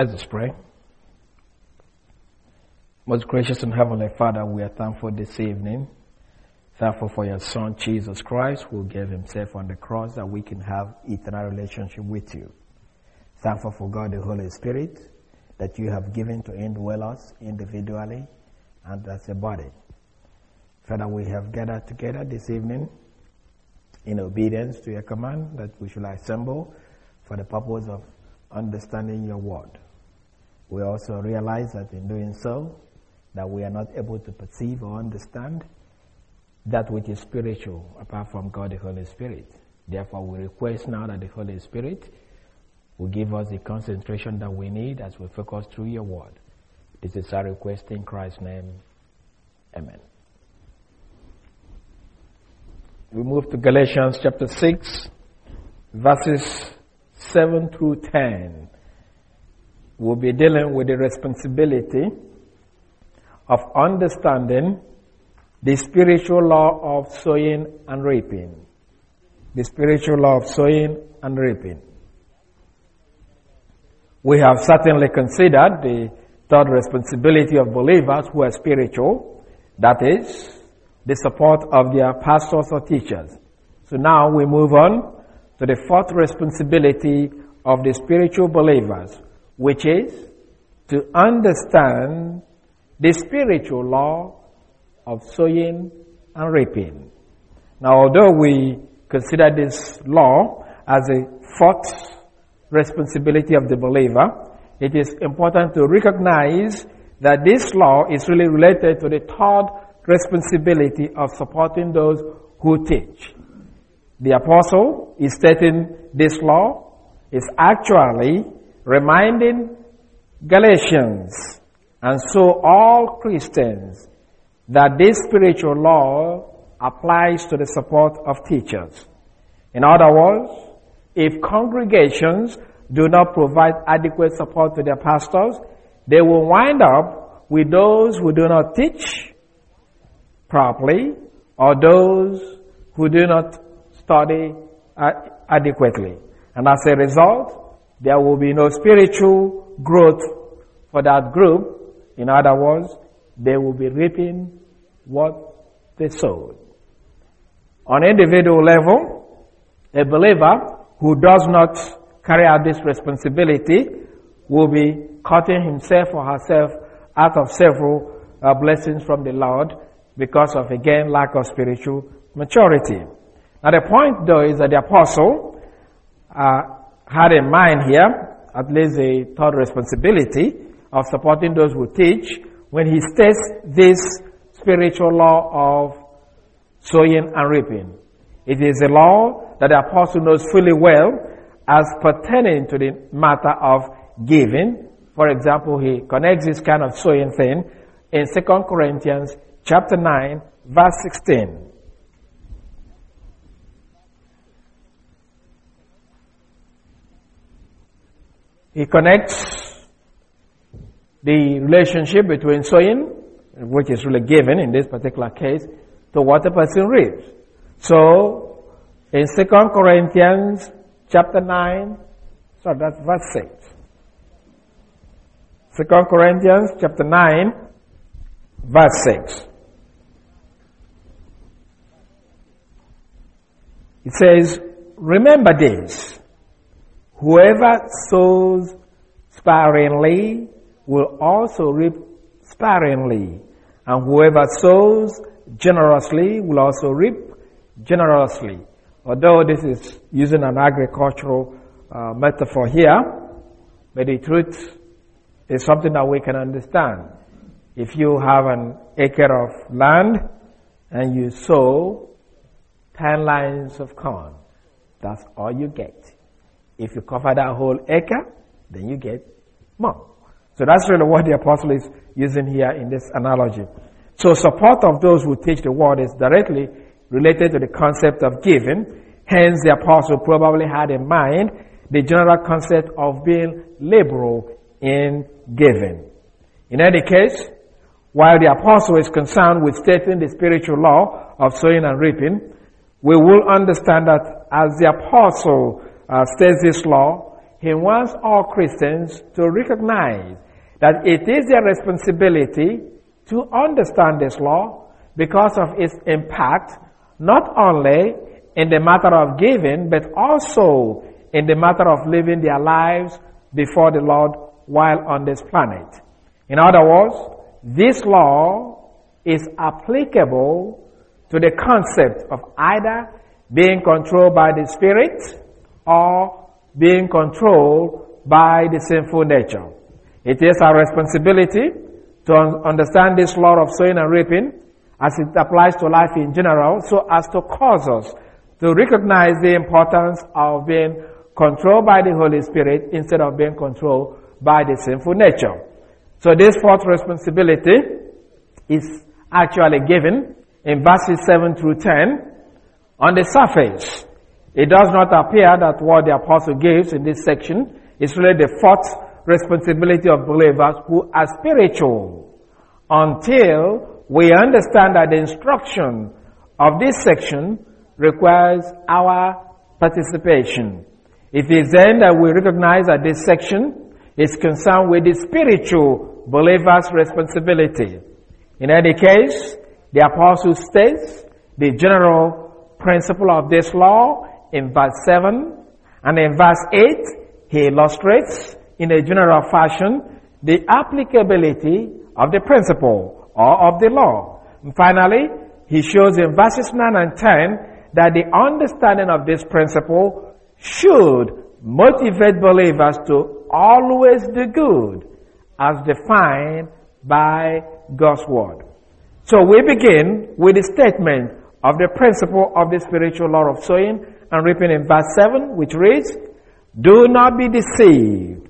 Let us pray. Most gracious and heavenly Father, we are thankful this evening. Thankful for your Son, Jesus Christ, who gave himself on the cross that we can have eternal relationship with you. Thankful for God, the Holy Spirit, that you have given to indwell us individually and as a body. Father, we have gathered together this evening in obedience to your command that we should assemble for the purpose of understanding your word. We also realize that in doing so, that we are not able to perceive or understand that which is spiritual apart from God the Holy Spirit. Therefore, we request now that the Holy Spirit will give us the concentration that we need as we focus through your word. This is our request in Christ's name. Amen. We move to Galatians chapter 6, verses 7 through 10. We'll be dealing with the responsibility of understanding the spiritual law of sowing and reaping. The spiritual law of sowing and reaping. We have certainly considered the third responsibility of believers who are spiritual, that is, the support of their pastors or teachers. So now we move on to the fourth responsibility of the spiritual believers, which is to understand the spiritual law of sowing and reaping. Now, although we consider this law as a fourth responsibility of the believer, it is important to recognize that this law is really related to the third responsibility of supporting those who teach. The apostle is stating this law is actually reminding Galatians and so all Christians that this spiritual law applies to the support of teachers. In other words, if congregations do not provide adequate support to their pastors, they will wind up with those who do not teach properly or those who do not study adequately. And as a result, there will be no spiritual growth for that group. In other words, they will be reaping what they sowed. On individual level, a believer who does not carry out this responsibility will be cutting himself or herself out of several blessings from the Lord because of, again, lack of spiritual maturity. Now the point, though, is that the apostle had in mind here, at least the third responsibility of supporting those who teach, when he states this spiritual law of sowing and reaping. It is a law that the apostle knows fully well as pertaining to the matter of giving. For example, he connects this kind of sowing thing in 2 Corinthians chapter 9, verse 16. He connects the relationship between sowing, which is really given in this particular case, to what a person reaps. So, in 2 Corinthians chapter 9, so that's verse 6. 2 Corinthians chapter 9, verse 6. It says, "Remember this, whoever sows sparingly will also reap sparingly, and whoever sows generously will also reap generously." Although this is using an agricultural metaphor here, but the truth is something that we can understand. If you have an acre of land and you sow 10 lines of corn, that's all you get. If you cover that whole acre, then you get more. So that's really what the apostle is using here in this analogy. So support of those who teach the word is directly related to the concept of giving. Hence, the apostle probably had in mind the general concept of being liberal in giving. In any case, while the apostle is concerned with stating the spiritual law of sowing and reaping, we will understand that as the apostle states this law, he wants all Christians to recognize that it is their responsibility to understand this law because of its impact, not only in the matter of giving, but also in the matter of living their lives before the Lord while on this planet. In other words, this law is applicable to the concept of either being controlled by the Spirit or being controlled by the sinful nature. It is our responsibility to understand this law of sowing and reaping as it applies to life in general, so as to cause us to recognize the importance of being controlled by the Holy Spirit instead of being controlled by the sinful nature. So this fourth responsibility is actually given in verses 7 through 10. On the surface, it does not appear that what the apostle gives in this section is really the fourth responsibility of believers who are spiritual, until we understand that the instruction of this section requires our participation. It is then that we recognize that this section is concerned with the spiritual believer's responsibility. In any case, the apostle states the general principle of this law in verse 7, and in verse 8, he illustrates in a general fashion the applicability of the principle or of the law. And finally, he shows in verses 9 and 10 that the understanding of this principle should motivate believers to always do good as defined by God's word. So we begin with the statement of the principle of the spiritual law of sowing and reaping in verse 7, which reads, "Do not be deceived.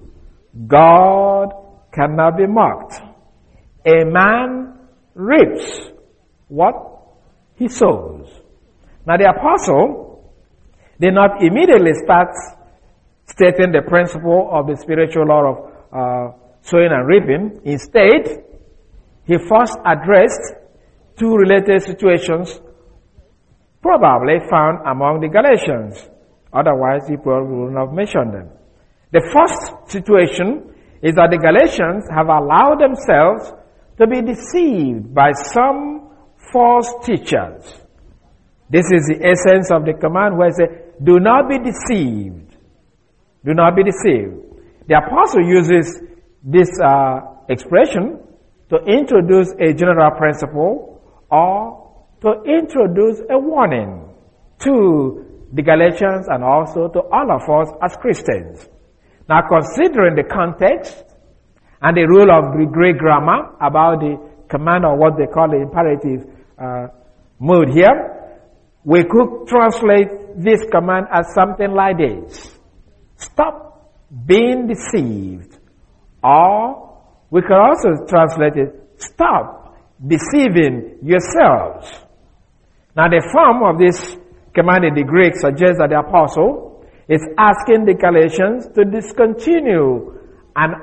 God cannot be mocked. A man reaps what he sows." Now the apostle did not immediately start stating the principle of the spiritual law of sowing and reaping. Instead, he first addressed two related situations probably found among the Galatians. Otherwise, he probably would not have mentioned them. The first situation is that the Galatians have allowed themselves to be deceived by some false teachers. This is the essence of the command where it says, "Do not be deceived." Do not be deceived. The apostle uses this expression to introduce a general principle or to introduce a warning to the Galatians and also to all of us as Christians. Now, considering the context and the rule of the Greek grammar about the command or what they call the imperative mood here, we could translate this command as something like this: stop being deceived. Or we could also translate it, stop deceiving yourselves. Now the form of this command in the Greek suggests that the apostle is asking the Galatians to discontinue an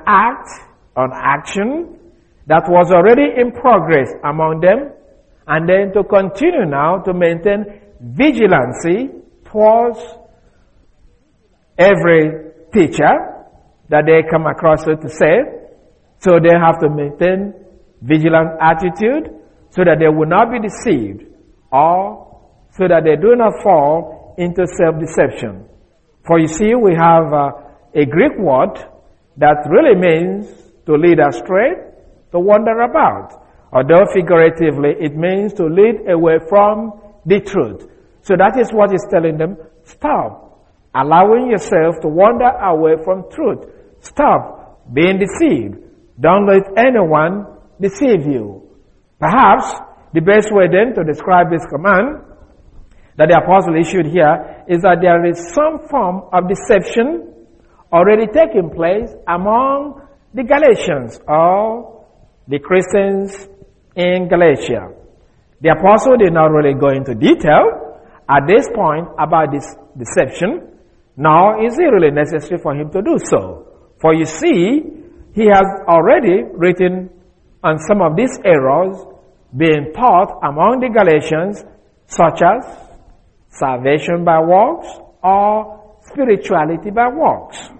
action that was already in progress among them, and then to continue now to maintain vigilancy towards every teacher that they come across, so to say. So they have to maintain vigilant attitude so that they will not be deceived, or so that they do not fall into self-deception. For you see, we have a Greek word that really means to lead astray, to wander about. Although figuratively, it means to lead away from the truth. So that is what he's telling them. Stop allowing yourself to wander away from truth. Stop being deceived. Don't let anyone deceive you. Perhaps the best way then to describe this command that the apostle issued here is that there is some form of deception already taking place among the Galatians or the Christians in Galatia. The apostle did not really go into detail at this point about this deception, nor is it really necessary for him to do so. For you see, he has already written on some of these errors being taught among the Galatians, such as salvation by works or spirituality by works.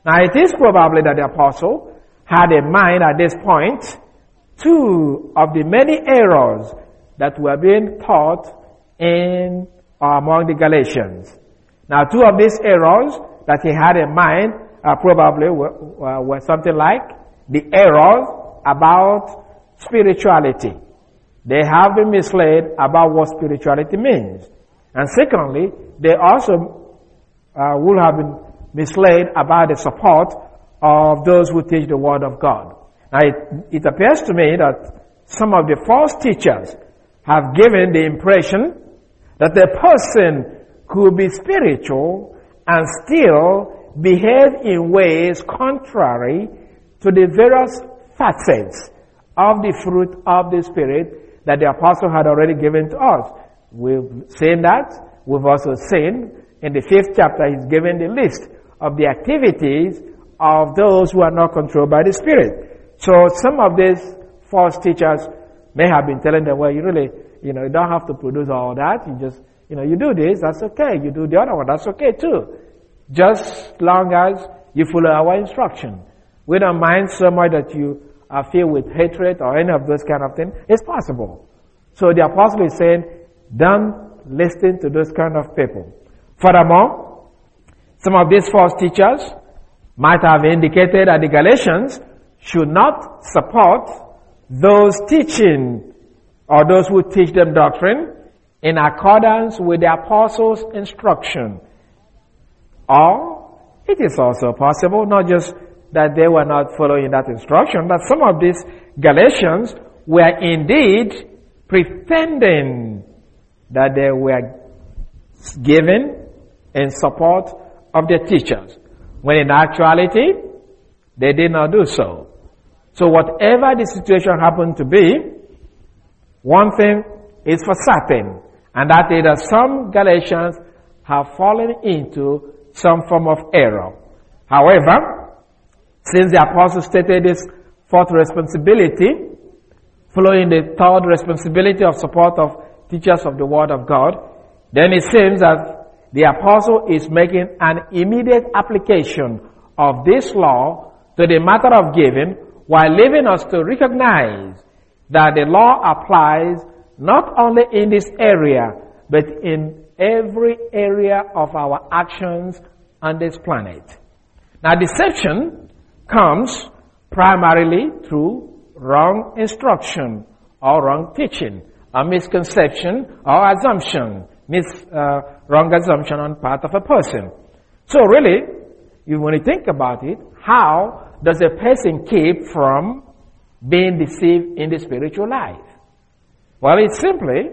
Now it is probably that the apostle had in mind at this point two of the many errors that were being taught in or among the Galatians. Now two of these errors that he had in mind probably were something like the errors about spirituality. They have been misled about what spirituality means. And secondly, they also will have been misled about the support of those who teach the Word of God. Now it appears to me that some of the false teachers have given the impression that a person could be spiritual and still behave in ways contrary to the various facets of the fruit of the Spirit that the apostle had already given to us. We've seen that. We've also seen in the 5th chapter he's given the list of the activities of those who are not controlled by the Spirit. So some of these false teachers may have been telling them, well, you really, you don't have to produce all that. You just, you do this, that's okay. You do the other one, that's okay too. Just long as you follow our instruction. We don't mind so much that you are filled with hatred or any of those kind of things. It's possible. So the apostle is saying, don't listen to those kind of people. Furthermore, some of these false teachers might have indicated that the Galatians should not support those teaching or those who teach them doctrine in accordance with the apostles' instruction. Or it is also possible, not just that they were not following that instruction, but some of these Galatians were indeed pretending that they were given in support of their teachers, when in actuality, they did not do so. So whatever the situation happened to be, one thing is for certain, and that is that some Galatians have fallen into some form of error. However, since the apostle stated this fourth responsibility, following the third responsibility of support of teachers of the Word of God, then it seems that the apostle is making an immediate application of this law to the matter of giving, while leaving us to recognize that the law applies not only in this area, but in every area of our actions on this planet. Now, deception comes primarily through wrong instruction or wrong teaching, a misconception or assumption, wrong assumption on part of a person. So really, when you think about it, how does a person keep from being deceived in the spiritual life? Well, it's simply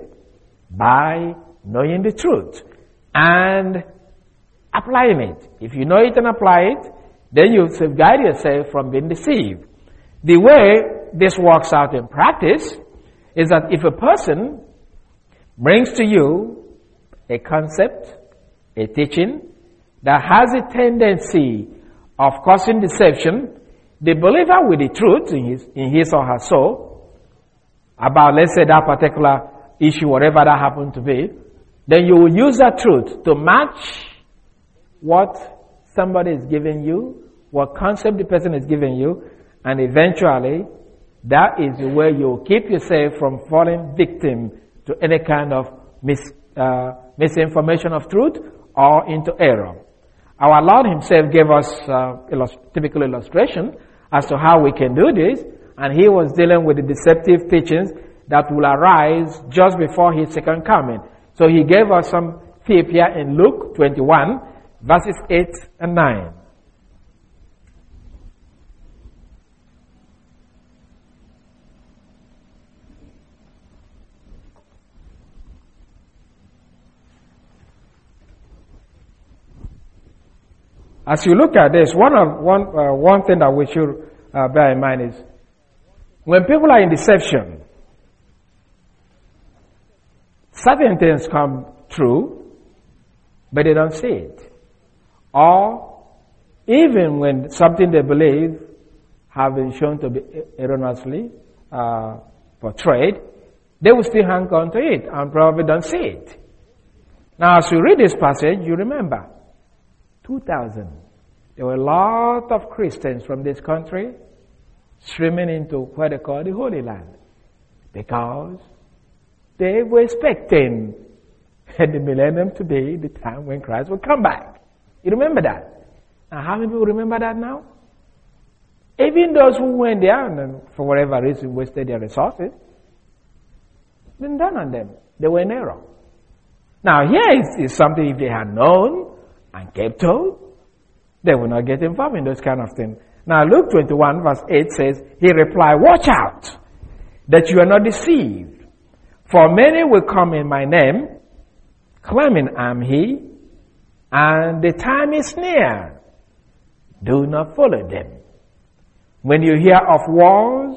by knowing the truth and applying it. If you know it and apply it, then you safeguard yourself from being deceived. The way this works out in practice is that if a person brings to you a concept, a teaching that has a tendency of causing deception, the believer with the truth in his or her soul about, let's say, that particular issue, whatever that happened to be, then you will use that truth to match what somebody is giving you, what concept the person is giving you, and eventually that is the way you will keep yourself from falling victim to any kind of misinformation of truth or into error. Our Lord himself gave us typical illustration as to how we can do this, and he was dealing with the deceptive teachings that will arise just before his second coming. So he gave us some tip here in Luke 21, verses 8 and 9. As you look at this, one thing that we should bear in mind is when people are in deception, certain things come true, but they don't see it. Or even when something they believe have been shown to be erroneously portrayed, they will still hang on to it and probably don't see it. Now, as you read this passage, you remember 2000. there were a lot of Christians from this country streaming into what they call the Holy Land, because they were expecting the millennium to be the time when Christ would come back. You remember that? Now, how many people remember that now? Even those who went there and for whatever reason wasted their resources, been done on them. They were in error. Now, here is something if they had known and kept told, they would not get involved in those kind of things. Now, Luke 21 verse 8 says, he replied, watch out that you are not deceived. For many will come in my name, claiming I am he, and the time is near. Do not follow them. When you hear of wars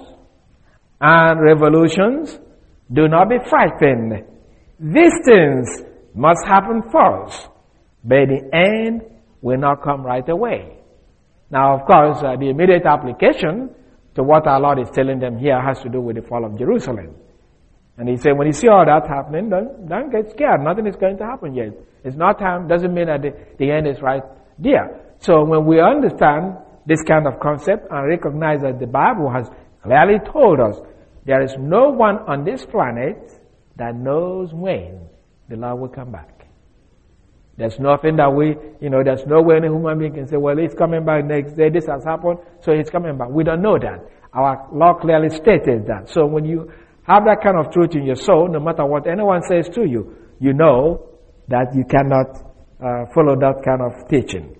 and revolutions, do not be frightened. These things must happen first, but the end will not come right away. Now, of course, the immediate application to what our Lord is telling them here has to do with the fall of Jerusalem. And he said, when you see all that happening, don't get scared. Nothing is going to happen yet. It's not time. Doesn't mean that the end is right there. So when we understand this kind of concept and recognize that the Bible has clearly told us there is no one on this planet that knows when the Lord will come back. There's nothing that there's no way any human being can say, well, he's coming back next day, this has happened, so he's coming back. We don't know that. Our law clearly stated that. So when you have that kind of truth in your soul, no matter what anyone says to you, you know that you cannot follow that kind of teaching.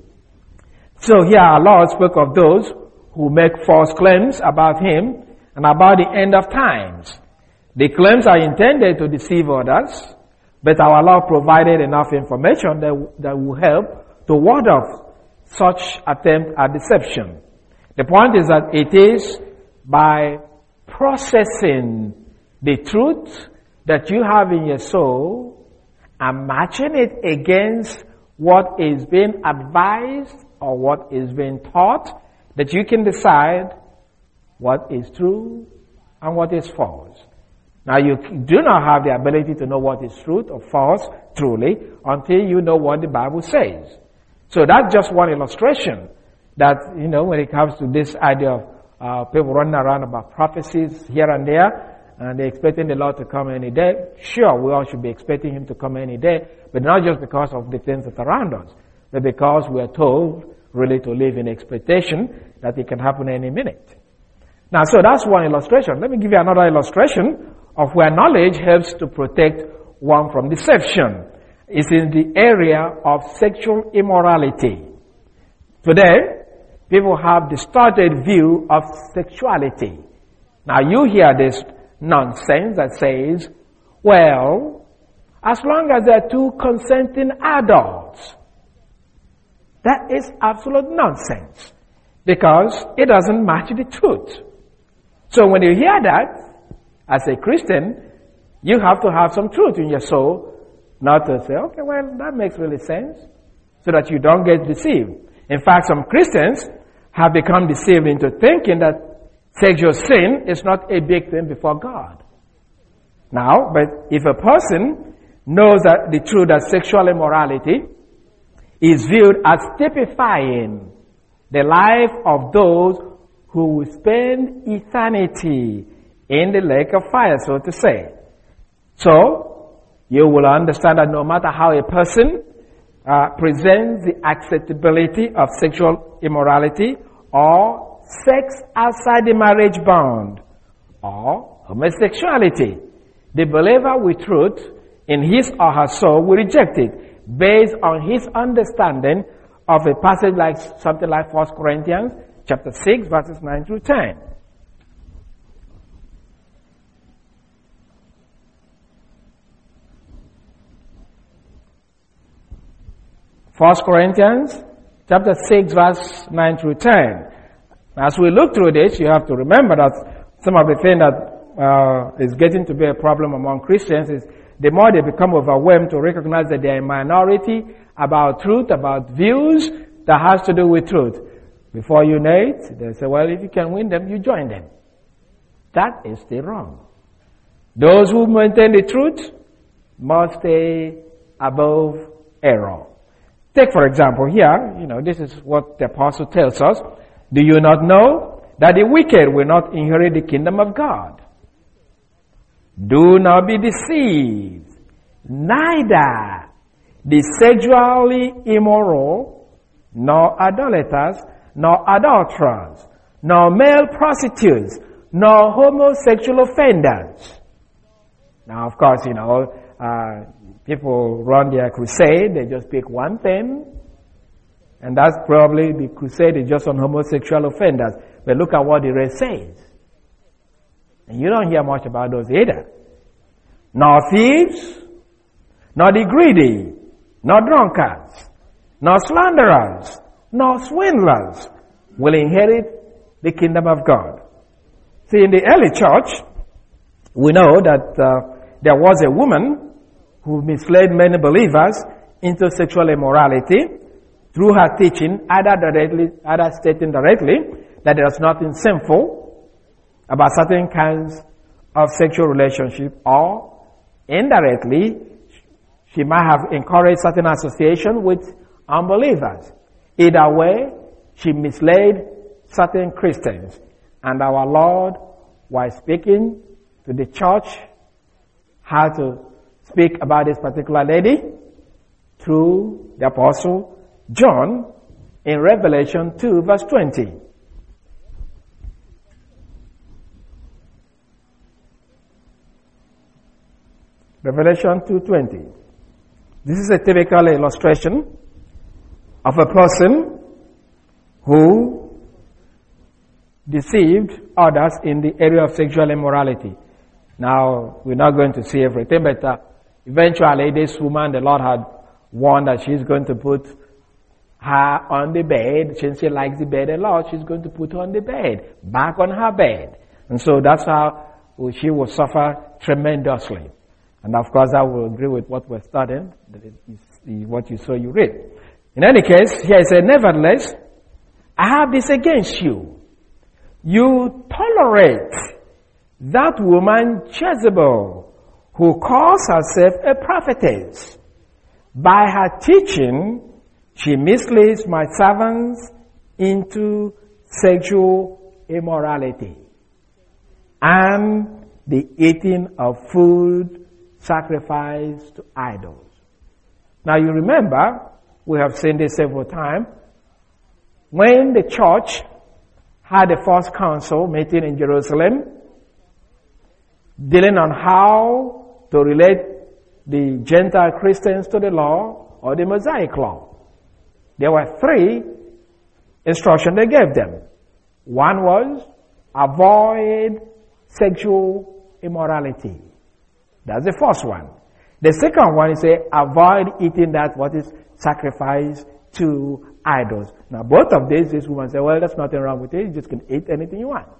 So here our Lord spoke of those who make false claims about him and about the end of times. The claims are intended to deceive others, but our Lord provided enough information that will help to ward off such attempt at deception. The point is that it is by processing the truth that you have in your soul and matching it against what is being advised or what is being taught that you can decide what is true and what is false. Now, you do not have the ability to know what is truth or false truly until you know what the Bible says. So that's just one illustration that, when it comes to this idea of people running around about prophecies here and there, and they're expecting the Lord to come any day. Sure, we all should be expecting him to come any day, but not just because of the things that are around us, but because we are told really to live in expectation that it can happen any minute. Now, so that's one illustration. Let me give you another illustration of where knowledge helps to protect one from deception. It's in the area of sexual immorality. Today, people have distorted view of sexuality. Now, you hear this nonsense that says, well, as long as there are two consenting adults. That is absolute nonsense, because it doesn't match the truth. So when you hear that, as a Christian, you have to have some truth in your soul, not to say, okay, well, that makes really sense, so that you don't get deceived. In fact, some Christians have become deceived into thinking that sexual sin is not a big thing before God. Now, but if a person knows that the truth that sexual immorality is viewed as typifying the life of those who will spend eternity in the lake of fire, so to say. So, you will understand that no matter how a person presents the acceptability of sexual immorality or sex outside the marriage bond or homosexuality, the believer with truth in his or her soul will reject it based on his understanding of a passage like something like 1 Corinthians chapter 6 verses 9 through 10. 1 Corinthians chapter 6 verse 9 through 10. As we look through this, you have to remember that some of the things that is getting to be a problem among Christians is the more they become overwhelmed to recognize that they are a minority about truth, about views that has to do with truth. Before you know it, they say, well, if you can win them, you join them. That is still wrong. Those who maintain the truth must stay above error. Take, for example, here, this is what the apostle tells us. Do you not know that the wicked will not inherit the kingdom of God? Do not be deceived. Neither the sexually immoral, nor idolaters, nor adulterers, nor male prostitutes, nor homosexual offenders. Now, of course, people run their crusade, they just pick one thing, and that's probably the crusade is just on homosexual offenders. But look at what the rest says. And you don't hear much about those either. Nor thieves, nor the greedy, nor drunkards, nor slanderers, nor swindlers will inherit the kingdom of God. See, in the early church, we know that there was a woman who misled many believers into sexual immorality through her teaching, either stating directly that there is nothing sinful about certain kinds of sexual relationship, or indirectly she might have encouraged certain association with unbelievers. Either way, she misled certain Christians. And our Lord was speaking to the church how to speak about this particular lady through the apostle John in Revelation 2 verse 20. Revelation 2:20. This is a typical illustration of a person who deceived others in the area of sexual immorality. Now, we're not going to see everything, but eventually this woman, the Lord had warned that she's going to put her on the bed. Since she likes the bed a lot, she's going to put her on the bed, back on her bed. And so that's how she will suffer tremendously. And of course, I will agree with what we're studying, what you saw, you read. In any case, here it says, nevertheless, I have this against you. You tolerate that woman Jezebel, who calls herself a prophetess. By her teaching, she misleads my servants into sexual immorality and the eating of food sacrificed to idols. Now you remember, we have seen this several times, when the church had the first council meeting in Jerusalem, dealing on how to relate the Gentile Christians to the law or the Mosaic law. There were 3 instructions they gave them. One was, avoid sexual immorality. That's the first one. The second one is, avoid eating that what is sacrificed to idols. Now both of these, this woman said, well, there's nothing wrong with it. You just can eat anything you want.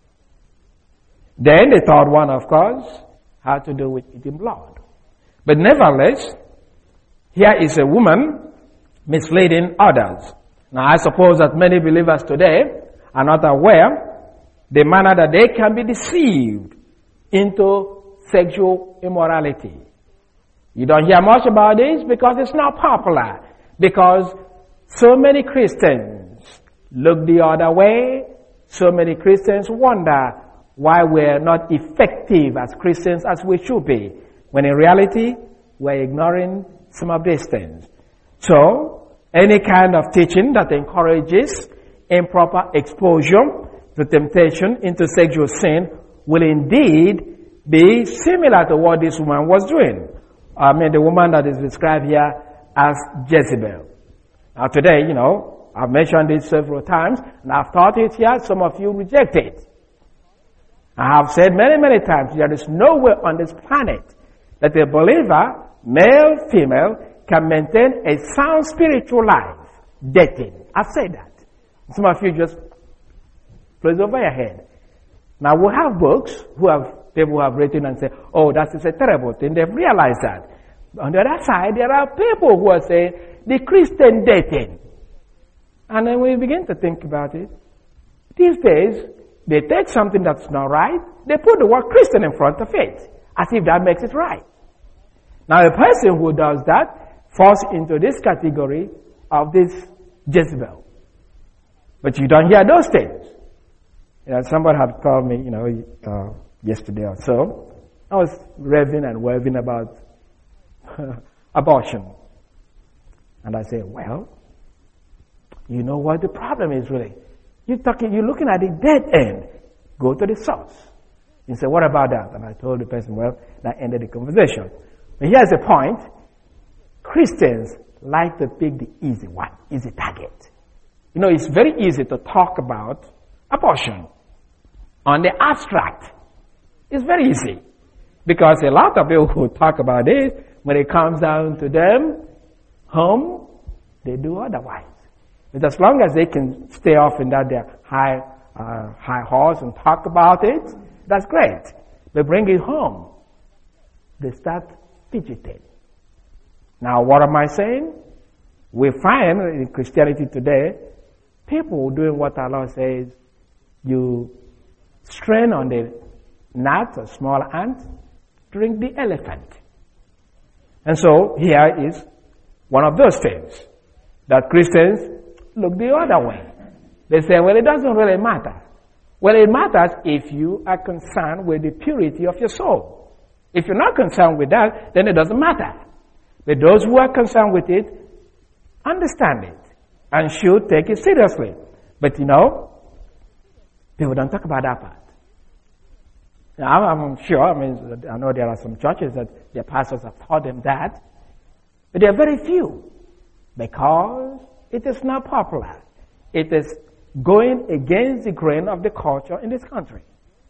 Then the third one, of course, had to do with eating blood. But nevertheless, here is a woman misleading others. Now I suppose that many believers today are not aware the manner that they can be deceived into sexual immorality. You don't hear much about this because it's not popular. Because so many Christians look the other way. So many Christians wonder why we're not effective as Christians as we should be, when in reality, we're ignoring some of these things. So, any kind of teaching that encourages improper exposure to temptation into sexual sin will indeed be similar to what this woman was doing. The woman that is described here as Jezebel. Now today, I've mentioned this several times, and I've taught it here, some of you reject it. I have said many, many times, there is nowhere on this planet that a believer, male, female, can maintain a sound spiritual life dating. I've said that. Some of you just place over your head. Now we have books people who have written and say, oh, that is a terrible thing. They've realized that. On the other side, there are people who are saying the Christian dating. And then we begin to think about it. These days, they take something that's not right, they put the word Christian in front of it, as if that makes it right. Now, a person who does that falls into this category of this Jezebel. But you don't hear those things. Somebody had called me, yesterday or so. I was raving and waving about abortion. And I said, well, you know what the problem is really? You're looking at the dead end. Go to the source. He said, what about that? And I told the person, well, that ended the conversation. But here's the point. Christians like to pick the easy one, easy target. It's very easy to talk about abortion on the abstract. It's very easy. Because a lot of people who talk about it, when it comes down to them, home, they do otherwise. But as long as they can stay off in that their high horse and talk about it, that's great. But bring it home, they start fidgeting. Now, what am I saying? We find in Christianity today, people doing what our Lord says, you strain on the gnat, a small ant, drink the elephant. And so, here is one of those things that Christians look the other way. They say, well, it doesn't really matter. Well, it matters if you are concerned with the purity of your soul. If you're not concerned with that, then it doesn't matter. But those who are concerned with it, understand it and should take it seriously. But people don't talk about that part. Now, I'm sure, I know there are some churches that their pastors have taught them that, but there are very few because it is not popular. It is going against the grain of the culture in this country.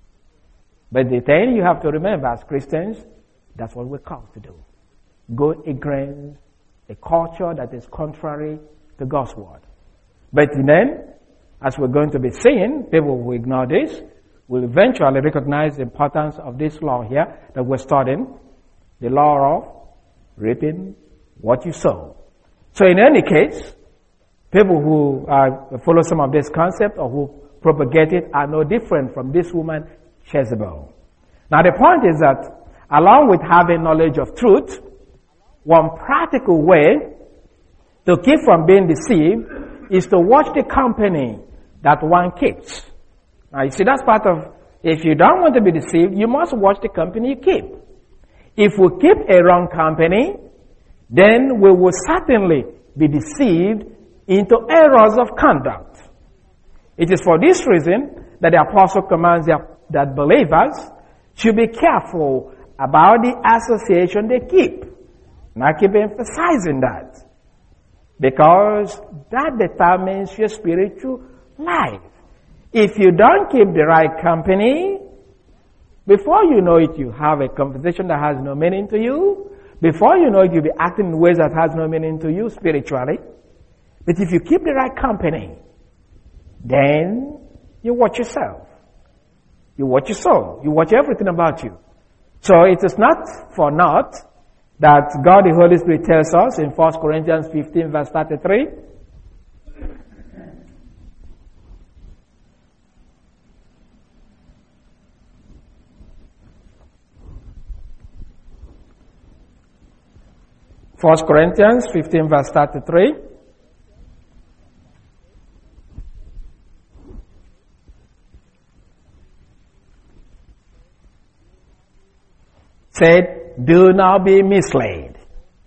But the thing you have to remember as Christians, that's what we're called to do. Go against a culture that is contrary to God's word. But then, as we're going to be seeing, people who ignore this will eventually recognize the importance of this law here that we're studying, the law of reaping what you sow. So in any case, people who follow some of this concept or who propagate it are no different from this woman, Jezebel. Now the point is that along with having knowledge of truth, one practical way to keep from being deceived is to watch the company that one keeps. Now you see, that's part of, if you don't want to be deceived, you must watch the company you keep. If we keep a wrong company, then we will certainly be deceived into errors of conduct. It is for this reason that the apostle commands that believers should be careful about the association they keep. And I keep emphasizing that, because that determines your spiritual life. If you don't keep the right company, before you know it, you have a conversation that has no meaning to you. Before you know it, you'll be acting in ways that has no meaning to you spiritually. But if you keep the right company, then you watch yourself. You watch your soul. You watch everything about you. So it is not for naught that God the Holy Spirit tells us in 1 Corinthians 15 verse 33, First Corinthians 15 verse 33. Said, do not be misled.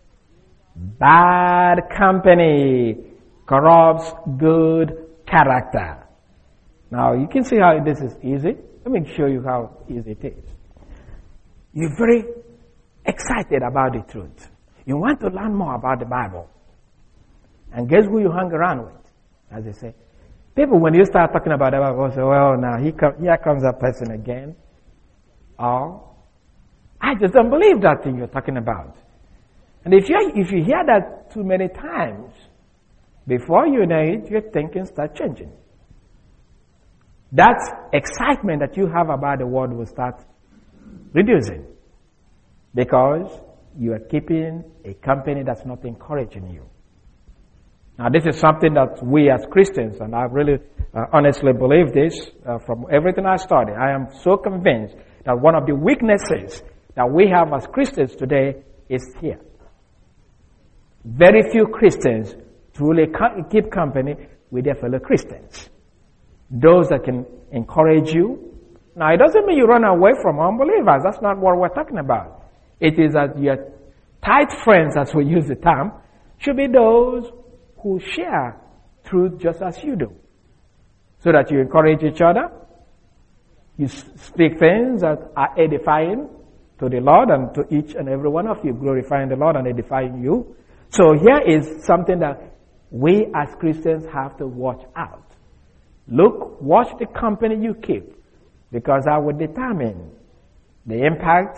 Bad company corrupts good character. Now you can see how this is easy. Let me show you how easy it is. You're very excited about the truth. You want to learn more about the Bible. And guess who you hang around with? As they say. People, when you start talking about the Bible, say, well, now here comes that person again. Or, I just don't believe that thing you're talking about. And if you hear that too many times, before you know it, your thinking starts changing. That excitement that you have about the word will start reducing. Because you are keeping a company that's not encouraging you. Now this is something that we as Christians, and I really honestly believe this from everything I study, I am so convinced that one of the weaknesses that we have as Christians today is here. Very few Christians truly keep company with their fellow Christians. Those that can encourage you. Now, it doesn't mean you run away from unbelievers. That's not what we're talking about. It is that your tight friends, as we use the term, should be those who share truth just as you do. So that you encourage each other. You speak things that are edifying to the Lord and to each and every one of you, glorifying the Lord and edifying you. So here is something that we as Christians have to watch out. Watch the company you keep, because that will determine the impact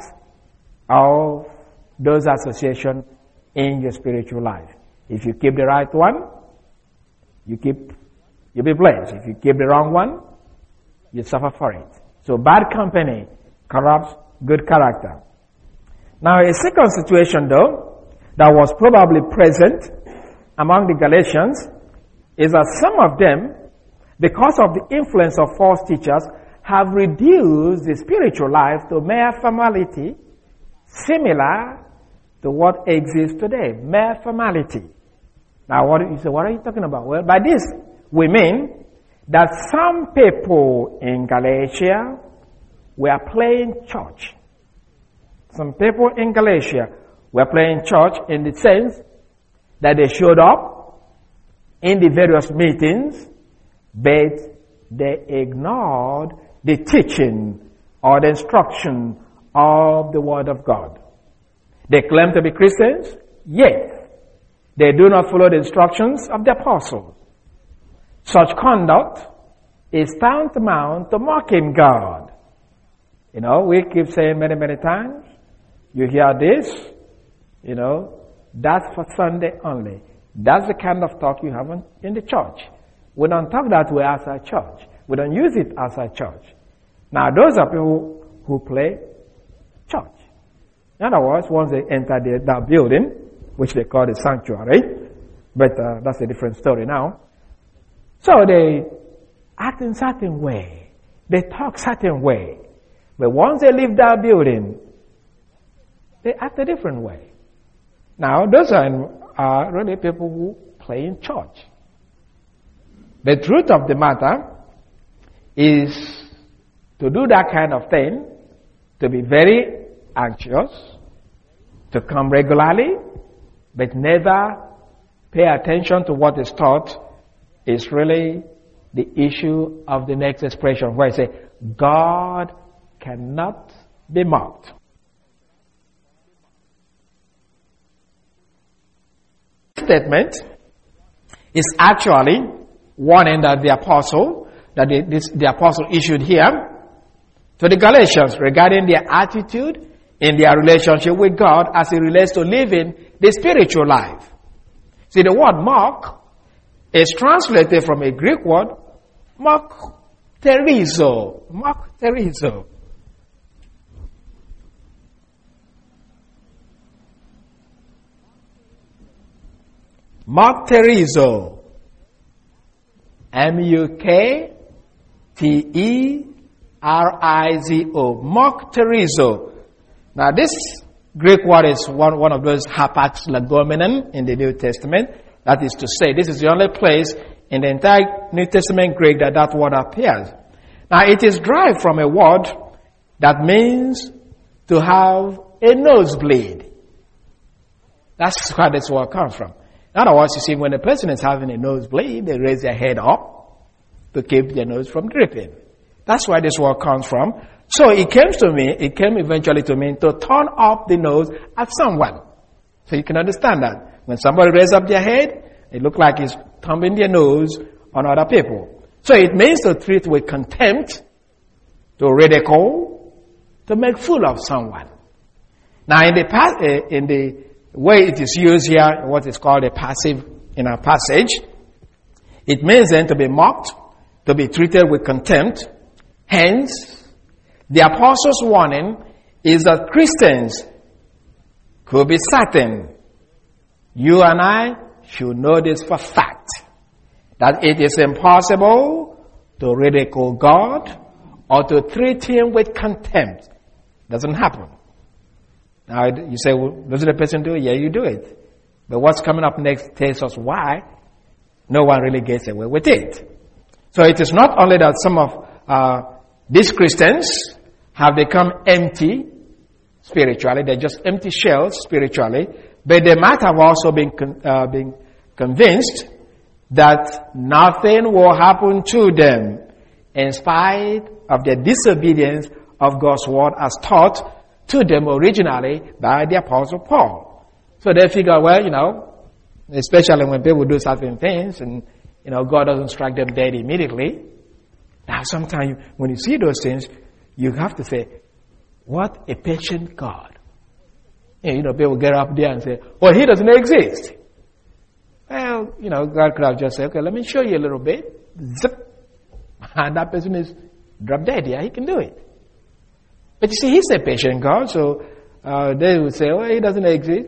of those associations in your spiritual life. If you keep the right one, you'll be blessed. If you keep the wrong one, you suffer for it. So bad company corrupts good character. Now, a second situation, though, that was probably present among the Galatians is that some of them, because of the influence of false teachers, have reduced the spiritual life to mere formality, similar to what exists today. Mere formality. Now, what are you talking about? Well, by this, we mean that some people in Galatia were playing church. Some people in Galatia were playing church in the sense that they showed up in the various meetings, but they ignored the teaching or the instruction of the Word of God. They claim to be Christians, yet they do not follow the instructions of the apostles. Such conduct is tantamount to mocking God. You know, we keep saying many, many times, you hear this, you know, that's for Sunday only. That's the kind of talk you have in the church. We don't talk that way outside church. We don't use it outside church. Now, those are people who play church. In other words, once they enter that building, which they call the sanctuary, but that's a different story now. So they act in certain way. They talk certain way. But once they leave that building, they act a different way. Now, those are really people who play in church. The truth of the matter is to do that kind of thing, to be very anxious, to come regularly, but never pay attention to what is taught, is really the issue of the next expression, where I say, God cannot be mocked. This statement is actually warning that the apostle issued here to the Galatians regarding their attitude in their relationship with God as it relates to living the spiritual life. See, the word mock is translated from a Greek word, mokterizo. Mokterizo. Mokterizo. M-U-K-T-E-R-I-Z-O. Mokterizo. Now this Greek word is one of those hapax legomenon in the New Testament. That is to say, this is the only place in the entire New Testament Greek that word appears. Now it is derived from a word that means to have a nosebleed. That's where this word comes from. In other words, you see, when a person is having a nosebleed, they raise their head up to keep their nose from dripping. That's where this word comes from. So it came eventually to mean to turn up the nose at someone. So you can understand that. When somebody raises up their head, it looks like it's thumbing their nose on other people. So it means to treat with contempt, to ridicule, to make fool of someone. Now in the way it is used here, what is called a passive in our passage, it means then to be mocked, to be treated with contempt. Hence, the apostle's warning is that Christians could be certain. You and I should know this for fact, that it is impossible to ridicule God or to treat Him with contempt. Doesn't happen. Now, you say, well, doesn't the person do it? Yeah, you do it. But what's coming up next tells us why no one really gets away with it. So it is not only that some of these Christians have become empty spiritually, they're just empty shells spiritually, but they might have also been convinced that nothing will happen to them in spite of their disobedience of God's word as taught to them originally by the Apostle Paul. So they figure, well, especially when people do certain things and, God doesn't strike them dead immediately. Now sometimes when you see those things, you have to say, what a patient God. People get up there and say, well, he doesn't exist. Well, God could have just said, okay, let me show you a little bit. Zip. And that person is drop dead. Yeah, he can do it. But you see, he's a patient God, so they would say, well, he doesn't exist.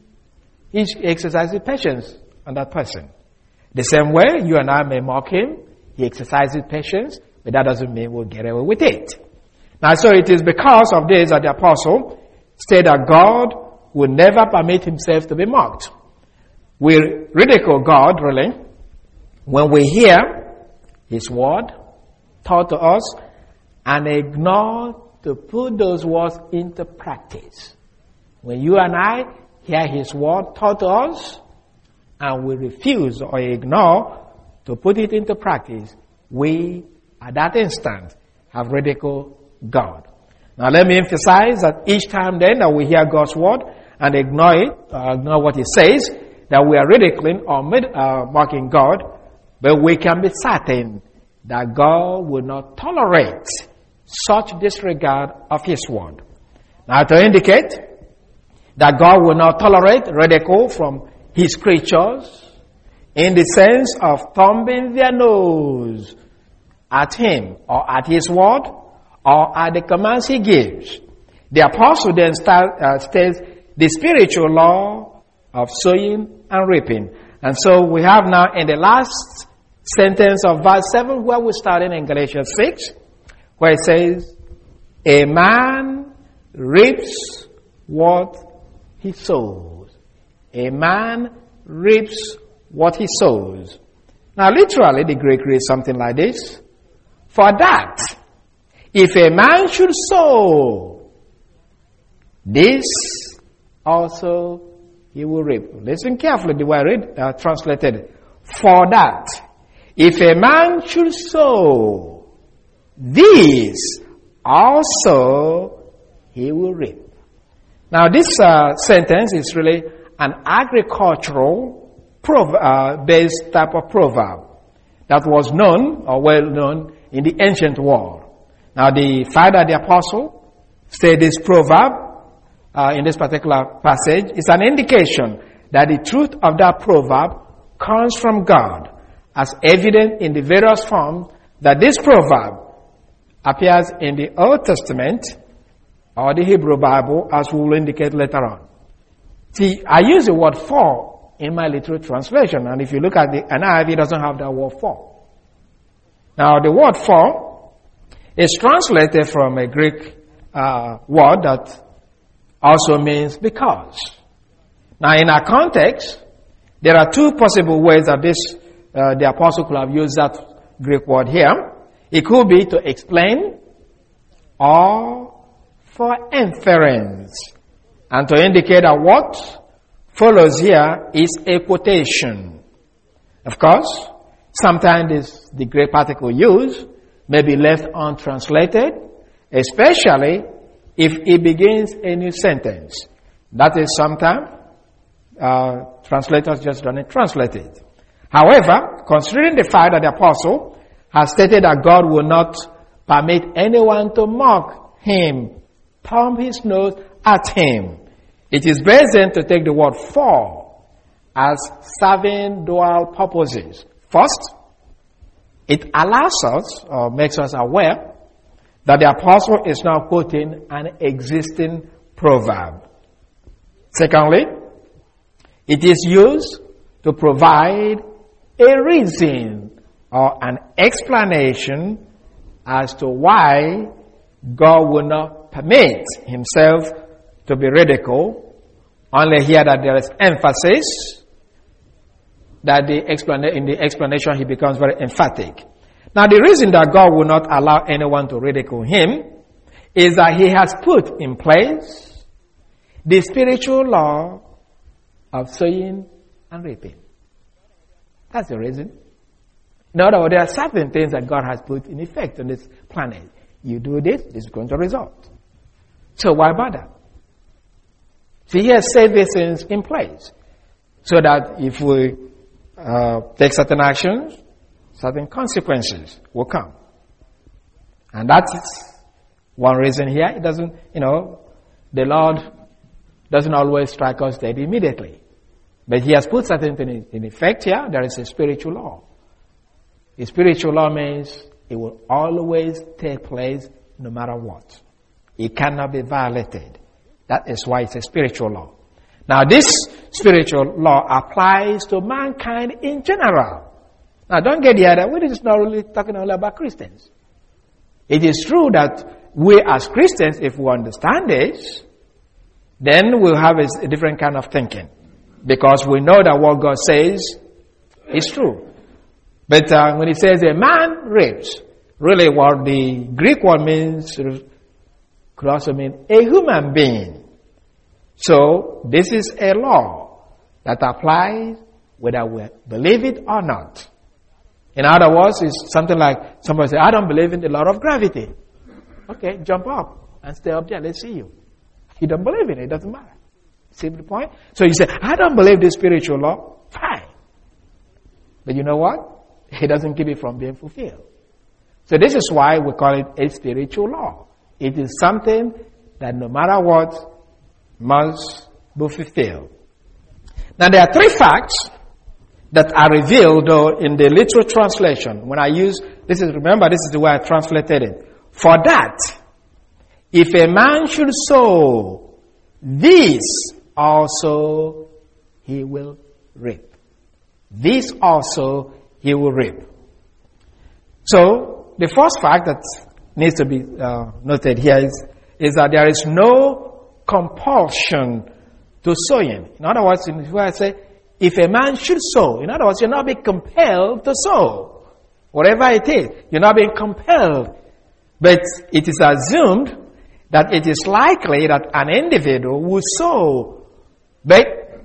He exercises patience on that person. The same way, you and I may mock him. He exercises patience, but that doesn't mean we'll get away with it. Now, so it is because of this that the apostle said that God will never permit himself to be mocked. We ridicule God, really, when we hear his word taught to us and ignore to put those words into practice. When you and I hear his word taught to us and we refuse or ignore to put it into practice, we, at that instant, have ridiculed God. Now let me emphasize that each time then that we hear God's word and ignore it, ignore what it says, that we are ridiculing or mocking God, but we can be certain that God will not tolerate such disregard of his word. Now to indicate that God will not tolerate ridicule from his creatures in the sense of thumbing their nose at him or at his word or at the commands he gives. The apostle then states the spiritual law of sowing and reaping. And so we have now in the last sentence of verse 7 where we started in Galatians 6, where it says, a man reaps what he sows. A man reaps what he sows. Now literally the Greek reads something like this. For that, if a man should sow, this also he will reap. Listen carefully the way I read, translated. For that, if a man should sow, this also he will reap. Now this sentence is really an agricultural based type of proverb that was known or well known in the ancient world. Now the fact that the apostle said this proverb in this particular passage is an indication that the truth of that proverb comes from God, as evident in the various forms that this proverb appears in the Old Testament or the Hebrew Bible, as we will indicate later on. See, I use the word for in my literal translation, and if you look at the NIV, it doesn't have that word for. Now, the word for is translated from a Greek word that also means because. Now, in our context, there are two possible ways that the apostle could have used that Greek word here. It could be to explain or for inference, and to indicate that what follows here is a quotation. Of course, sometimes the Greek particle used may be left untranslated, especially if it begins a new sentence. That is sometimes translators just don't translate it. However, considering the fact that the apostle has stated that God will not permit anyone to mock him, thumb his nose at him, it is best then to take the word for as serving dual purposes. First, it allows us or makes us aware that the apostle is now quoting an existing proverb. Secondly, it is used to provide a reason or an explanation as to why God will not permit himself to be ridiculed Only here that there is emphasis, that in the explanation he becomes very emphatic. Now the reason that God will not allow anyone to ridicule him is that he has put in place the spiritual law of sowing and reaping. That's the reason. In other words, there are certain things that God has put in effect on this planet. You do this is going to result. So why bother? See, he has set these things in place so that if we take certain actions, certain consequences will come. And that's one reason here. It doesn't, the Lord doesn't always strike us dead immediately. But he has put certain things in effect here. There is a spiritual law. A spiritual law means it will always take place no matter what. It cannot be violated. That is why it's a spiritual law. Now this spiritual law applies to mankind in general. Now don't get the idea, we're just not really talking only about Christians. It is true that we as Christians, if we understand this, then we'll have a different kind of thinking. Because we know that what God says is true. But when it says a man rapes, really what the Greek word means could also mean a human being. So this is a law that applies whether we believe it or not. In other words, it's something like somebody say, I don't believe in the law of gravity. Okay, jump up and stay up there. Let's see you. You don't believe in it. It doesn't matter. See the point? So you say, I don't believe this spiritual law. Fine. But you know what? It doesn't keep it from being fulfilled. So this is why we call it a spiritual law. It is something that no matter what must be fulfilled. Now there are three facts that are revealed though in the literal translation. When I use, remember this is the way I translated it. For that, if a man should sow, this also he will reap. This also he will reap. So, the first fact that needs to be noted here is that there is no compulsion to sowing. In other words, where I say, if a man should sow, in other words, you're not being compelled to sow. Whatever it is, you're not being compelled. But it is assumed that it is likely that an individual will sow, but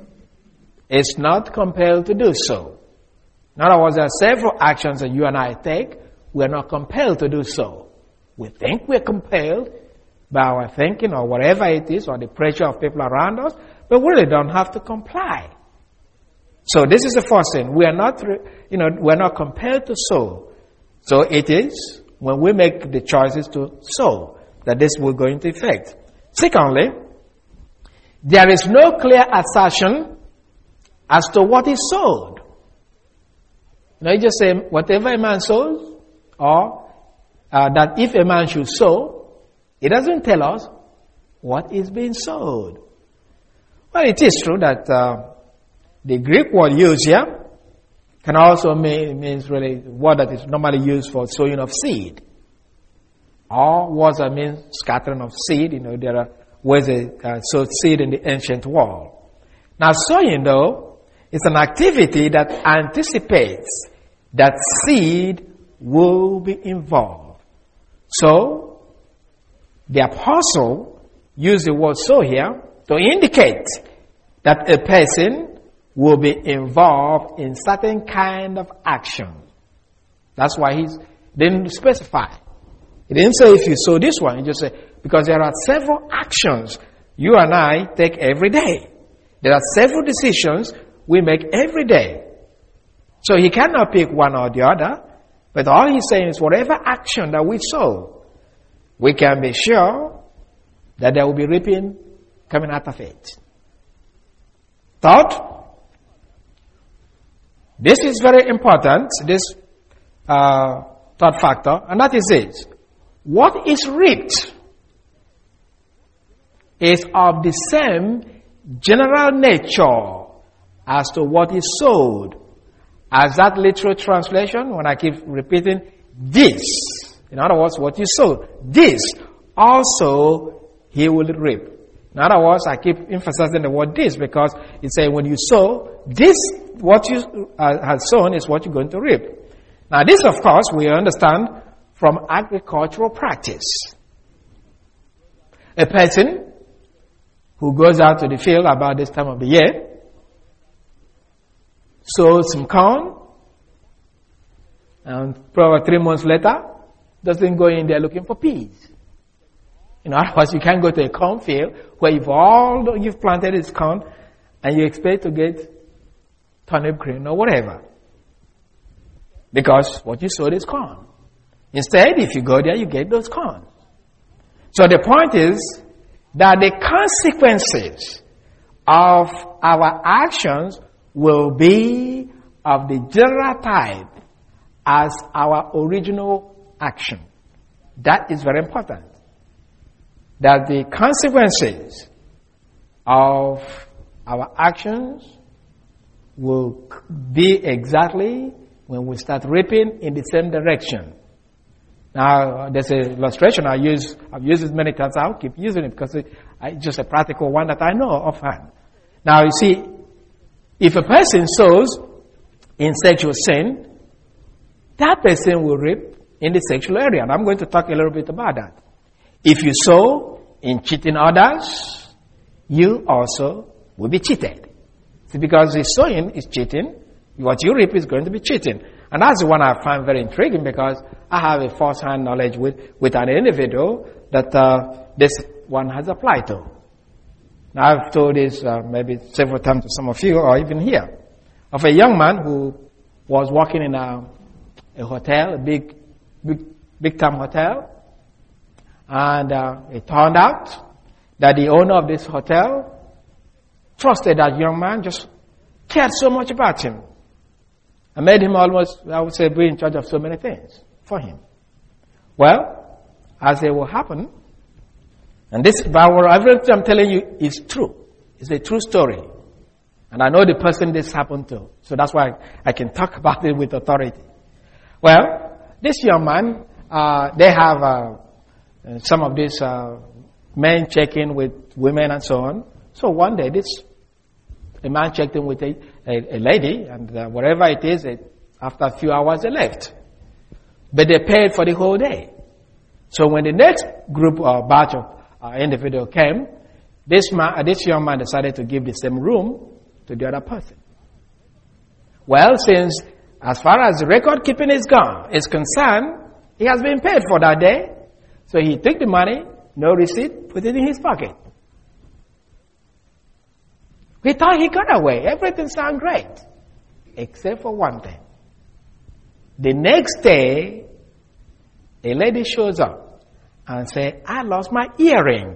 is not compelled to do so. In other words, there are several actions that you and I take. We are not compelled to do so. We think we're compelled by our thinking or whatever it is, or the pressure of people around us, but we really don't have to comply. So this is the first thing. We are not, we're not compelled to sow. So it is when we make the choices to sow that this will go into effect. Secondly, there is no clear assertion as to what is sowed. You just say, whatever a man sows, or that if a man should sow, it doesn't tell us what is being sowed. Well, it is true that the Greek word used here can also means really word that is normally used for sowing of seed. Or words that mean scattering of seed. There are ways they sowed seed in the ancient world. Now, sowing, though, is an activity that anticipates that seed will be involved. So, the apostle used the word sow here to indicate that a person will be involved in certain kind of action. That's why he didn't specify. He didn't say if you sow this one. He just said, because there are several actions you and I take every day. There are several decisions we make every day. So he cannot pick one or the other. But all he's saying is whatever action that we sow, we can be sure that there will be reaping coming out of it. Third, this is very important, this third factor, and that is this. What is reaped is of the same general nature as to what is sowed. As that literal translation, when I keep repeating this, in other words, what you sow, this also he will reap. In other words, I keep emphasizing the word this because it says when you sow, this, what you have sown is what you're going to reap. Now this, of course, we understand from agricultural practice. A person who goes out to the field about this time of the year, sows some corn, and probably 3 months later, doesn't go in there looking for peas. In other words, you can't go to a cornfield where you've planted is corn and you expect to get turnip green or whatever. Because what you sowed is corn. Instead, if you go there, you get those corn. So the point is that the consequences of our actions will be of the general type as our original action. That is very important. That the consequences of our actions will be exactly when we start reaping in the same direction. Now, there's an illustration I've used it many times. I'll keep using it because it's just a practical one that I know offhand. Now, you see, if a person sows in sexual sin, that person will reap in the sexual area. And I'm going to talk a little bit about that. If you sow in cheating others, you also will be cheated. See, because the sowing is cheating, what you reap is going to be cheating. And that's the one I find very intriguing because I have a first-hand knowledge with an individual that this one has applied to. Now, I've told this maybe several times to some of you or even here, of a young man who was working in a hotel, a big-time hotel. And it turned out that the owner of this hotel trusted that young man, just cared so much about him. And made him almost, I would say, be in charge of so many things for him. Well, as it will happen, and this, everything I'm telling you is true. It's a true story. And I know the person this happened to. So that's why I can talk about it with authority. Well, this young man, they have some of these men check in with women and so on. So one day, a man checked in with a lady, and whatever it is, after a few hours, they left. But they paid for the whole day. So when the next group or batch of individual came, this young man decided to give the same room to the other person. Well, since as far as record keeping is concerned, he has been paid for that day. So he took the money, no receipt, put it in his pocket. We thought he got away. Everything sounded great. Except for one thing. The next day, a lady shows up and says, I lost my earring.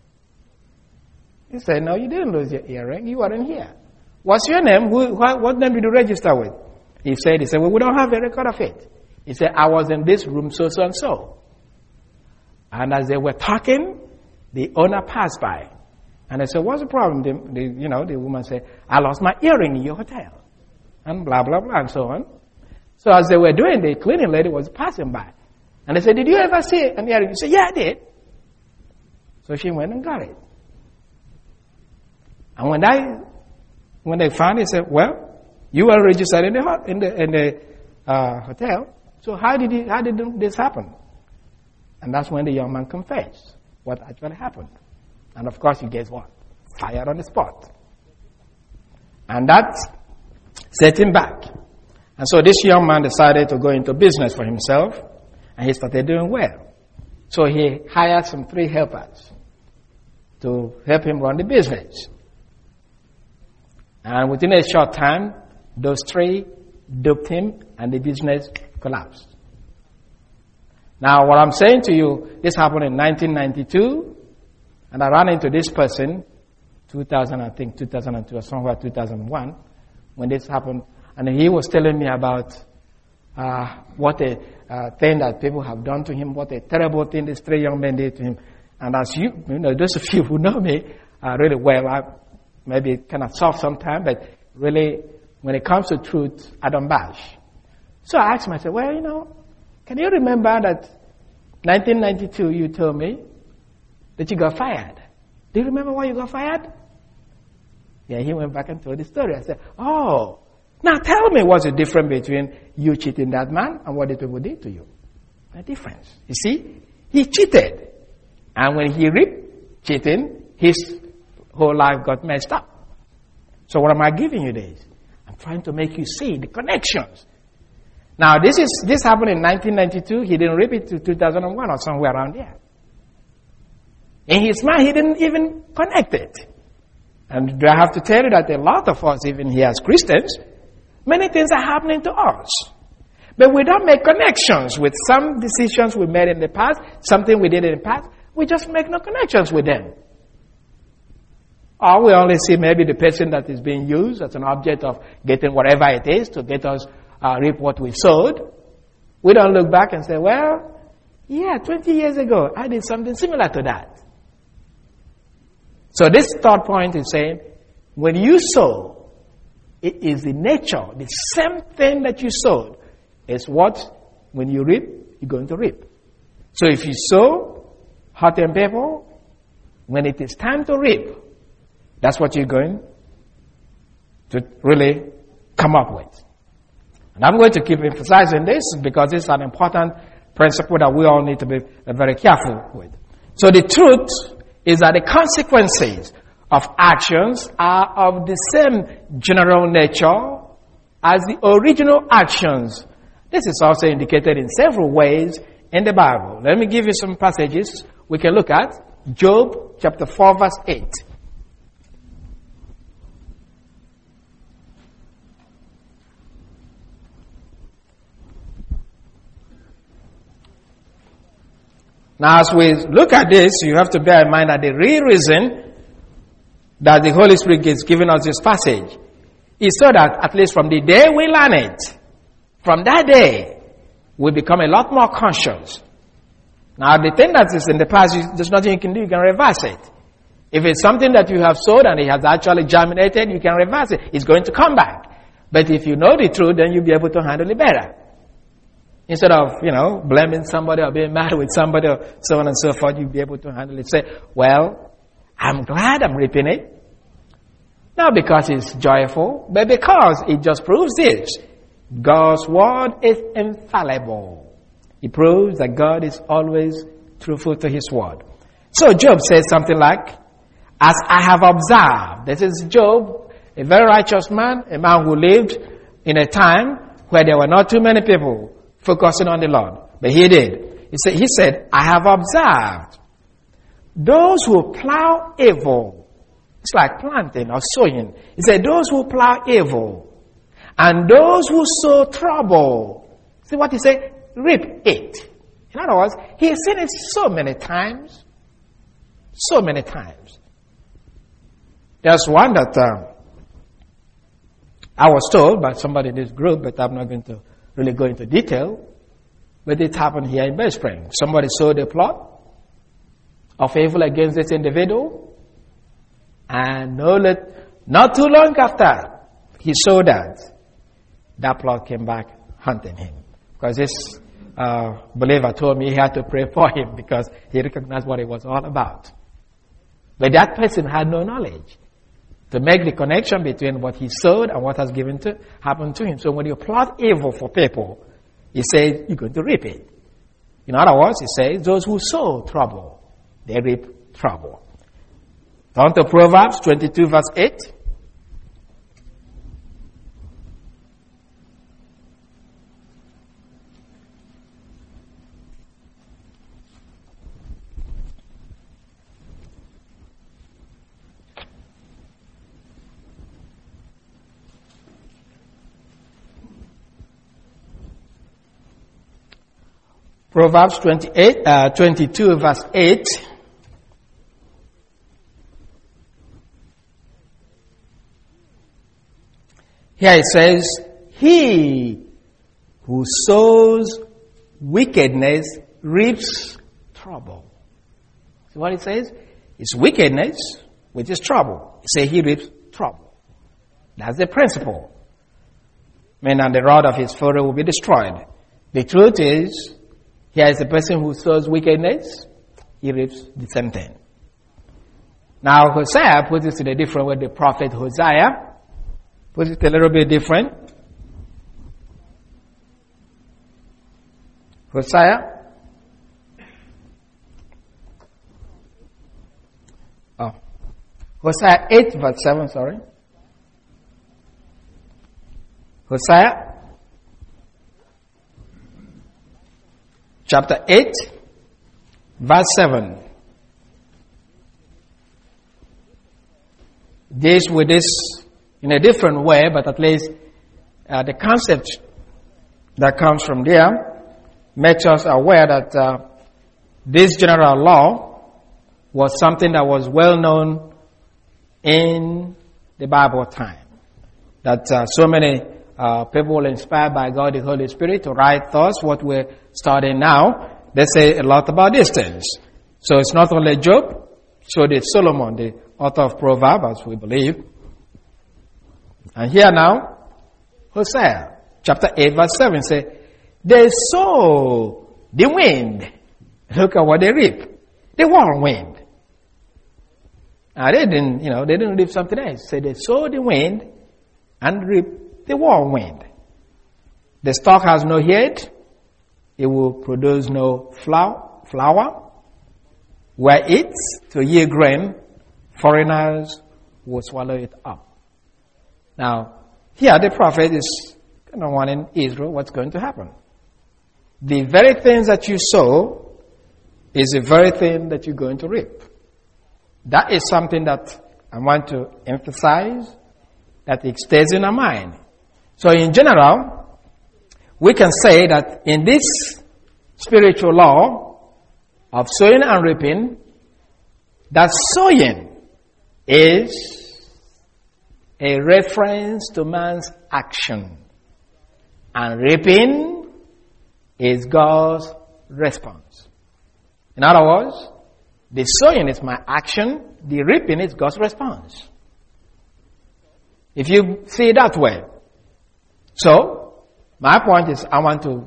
He said, no, you didn't lose your earring. You weren't here. What's your name? What name did you register with? He said, well, we don't have a record of it. He said, I was in this room so and so. And as they were talking, the owner passed by. And I said, what's the problem? The woman said, I lost my earring in your hotel. And blah, blah, blah, and so on. So as they were doing, the cleaning lady was passing by. And they said, did you ever see an earring? He said, yeah, I did. So she went and got it. And when they found it, they said, well, you were registered in the hotel. So how did this happen? And that's when the young man confessed what actually happened. And of course, he gets what? Fired on the spot. And that set him back. And so this young man decided to go into business for himself, and he started doing well. So he hired some 3 helpers to help him run the business. And within a short time, those 3 duped him, and the business collapsed. Now, what I'm saying to you, this happened in 1992, and I ran into this person, 2002 or somewhere 2001, when this happened, and he was telling me about what a thing that people have done to him, what a terrible thing these 3 young men did to him. And as you know, those of you who know me really well, I maybe kind of soft sometimes, but really, when it comes to truth, I don't bash. So I asked him, I said, well, can you remember that 1992 you told me that you got fired? Do you remember why you got fired? Yeah, he went back and told the story. I said, oh, now tell me what's the difference between you cheating that man and what the people did to you. The difference. You see, he cheated. And when he reaped cheating, his whole life got messed up. So what am I giving you this? I'm trying to make you see the connections. Now this happened in 1992. He didn't reap it to 2001 or somewhere around there. In his mind, he didn't even connect it. And do I have to tell you that a lot of us, even here as Christians, many things are happening to us. But we don't make connections with some decisions we made in the past, something we did in the past. We just make no connections with them. Or we only see maybe the person that is being used as an object of getting whatever it is to get us reap what we sowed. We don't look back and say, well, yeah, 20 years ago, I did something similar to that. So this third point is saying, when you sow, it is the nature, the same thing that you sowed is what, when you reap, you're going to reap. So if you sow hot and pepper, when it is time to reap, that's what you're going to really come up with. And I'm going to keep emphasizing this because it's an important principle that we all need to be very careful with. So the truth is that the consequences of actions are of the same general nature as the original actions. This is also indicated in several ways in the Bible. Let me give you some passages we can look at. Job chapter 4 verse 8. Now, as we look at this, you have to bear in mind that the real reason that the Holy Spirit is giving us this passage is so that at least from the day we learn it, from that day, we become a lot more conscious. Now, the thing that is in the past, there's nothing you can do. You can reverse it. If it's something that you have sowed and it has actually germinated, you can reverse it. It's going to come back. But if you know the truth, then you'll be able to handle it better. Instead of, blaming somebody or being mad with somebody or so on and so forth, you'll be able to handle it. Say, well, I'm glad I'm reaping it. Not because it's joyful, but because it just proves this. God's word is infallible. It proves that God is always truthful to his word. So Job says something like, as I have observed, this is Job, a very righteous man, a man who lived in a time where there were not too many people focusing on the Lord. But he did. He said, I have observed those who plow evil. It's like planting or sowing. He said, those who plow evil and those who sow trouble. See what he said? Reap it. In other words, he has said it so many times. So many times. There's one that I was told by somebody in this group, but I'm not going to really go into detail, but it happened here in Bay Spring. Somebody sowed a plot of evil against this individual, and not too long after he sowed that plot came back hunting him. Because this believer told me he had to pray for him because he recognized what it was all about. But that person had no knowledge to make the connection between what he sowed and what has happened to him. So when you plot evil for people, he says you're going to reap it. In other words, he says those who sow trouble, they reap trouble. Turn to Proverbs 22 verse 8. Proverbs 22 verse 8. Here it says, he who sows wickedness reaps trouble. See what it says? It's wickedness, which is trouble. It says he reaps trouble. That's the principle. Man, and the rod of his furrow will be destroyed. The truth is, here is a person who sows wickedness, he reaps the same thing. Now, Hosea puts it in a different way. The prophet Hosea puts it a little bit different. Hosea. Hosea 8 verse 7, sorry. Hosea chapter 8 verse 7. Deals with this in a different way, but at least the concept that comes from there makes us aware that this general law was something that was well known in the Bible time. That so many people were inspired by God, the Holy Spirit, to write us what we're studying now. They say a lot about these things. So it's not only Job, so did Solomon, the author of Proverbs, as we believe. And here now, Hosea chapter 8 verse 7 says, they sow the wind. Look at what they reap. The whirlwind. Now they didn't reap something else. So they sow the wind and reap the whirlwind. The stalk has no head. It will produce no flower. Where it's to yield grain, foreigners will swallow it up. Now, here the prophet is kind of warning Israel what's going to happen. The very things that you sow is the very thing that you're going to reap. That is something that I want to emphasize, that it stays in our mind. So in general, we can say that in this spiritual law of sowing and reaping, that sowing is a reference to man's action, and reaping is God's response. In other words, the sowing is my action, the reaping is God's response. If you see it that way. So, my point is I want to,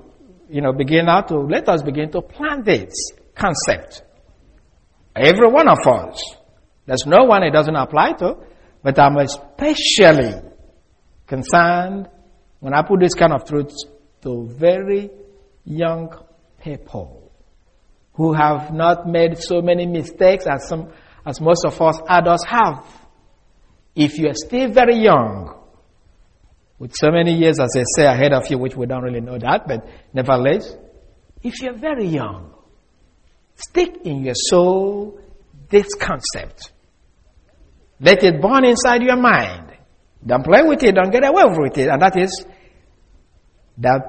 let us begin to plant this concept. Every one of us. There's no one it doesn't apply to, but I'm especially concerned when I put this kind of truth to very young people who have not made so many mistakes as most of us adults have. If you are still very young, with so many years, as I say, ahead of you, which we don't really know that, but nevertheless, if you're very young, stick in your soul this concept. Let it burn inside your mind. Don't play with it, don't get away with it, and that is that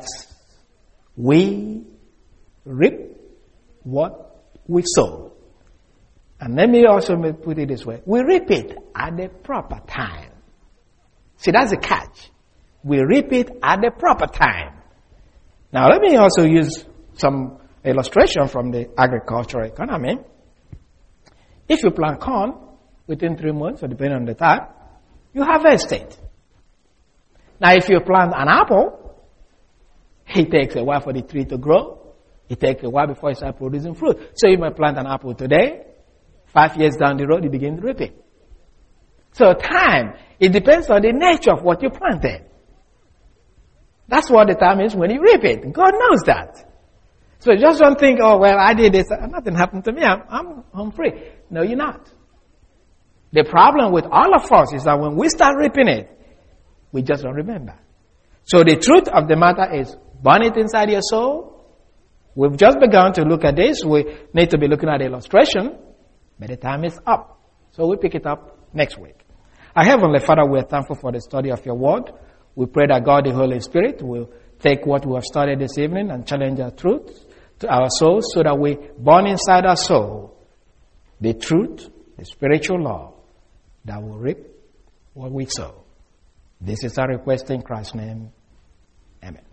we reap what we sow. And let me also put it this way. We reap it at the proper time. See, that's the catch. We reap it at the proper time. Now, let me also use some illustration from the agricultural economy. If you plant corn, within 3 months, or depending on the time, you harvest it. Now, if you plant an apple, it takes a while for the tree to grow. It takes a while before it starts producing fruit. So you might plant an apple today, 5 years down the road, you begin to reap it. So time, it depends on the nature of what you planted. That's what the time is when you reap it. God knows that. So just don't think, oh, well, I did this, nothing happened to me, I'm free. No, you're not. The problem with all of us is that when we start reaping it, we just don't remember. So the truth of the matter is, burn it inside your soul. We've just begun to look at this. We need to be looking at the illustration, but the time is up. So we pick it up next week. Our Heavenly Father, we are thankful for the study of your word. We pray that God, the Holy Spirit, will take what we have studied this evening and challenge our truth to our souls so that we burn inside our soul the truth, the spiritual law that will reap what we sow. This is our request in Christ's name. Amen.